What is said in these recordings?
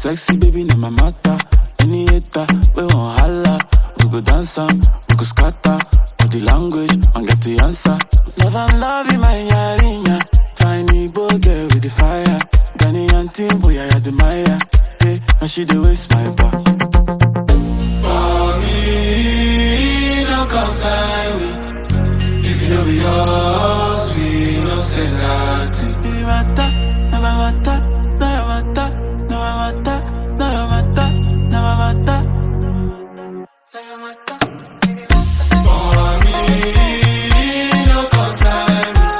sexy baby, na my matter. Any hater, we won't holla. We go dance we go scatter. Body language, and get the answer. Love and love in my yarinya. Tiny boy girl with the fire. Ghanaian team, boy, I admire. Hey, and she the waste my bar. For me, no consign we. If you know be yours, we no say nothing. Baby, mata, na my mata, na your mata, na my mata, na your mata, na my mata, na your mata. For me, no consign we.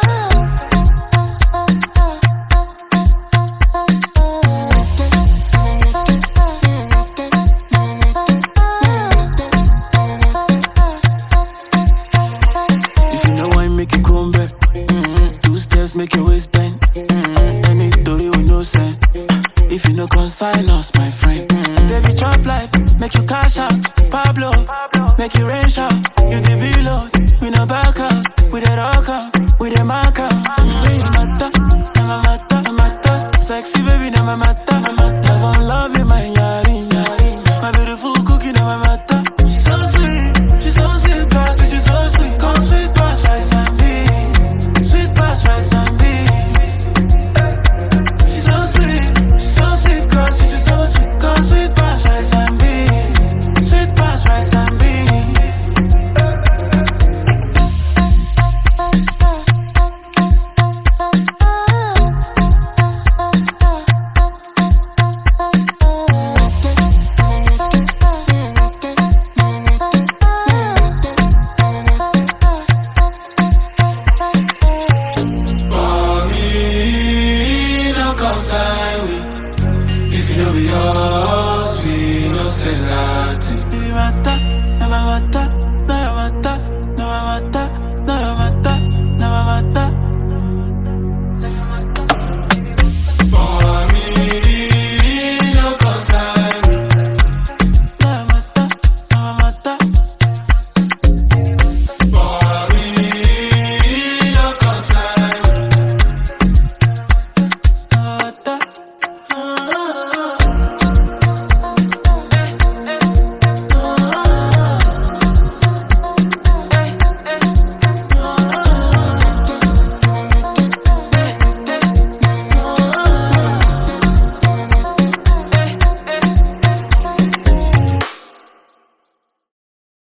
If you know why make you come back, 2 steps make your waist bend. Any story with no sense. If you no consign us, my friend. Baby, chop life, make you cash out. Pablo, make you rain shout. You the below, we no back out. We the rock out, we the mark out. Baby, mata, na my mata, na mata. Sexy baby, na my mata, na mata. I won't love you, my yarinya. My beautiful cookie, na my mata. She's so sweet, girl, she's so sweet. Come sweet past rice and beans, sweet past rice and beans. She's so sweet, girl, she's so sweet. Come sweet past rice and beans, sweet past rice and beans. For me, no consign we. If you know be yours, we no say lie.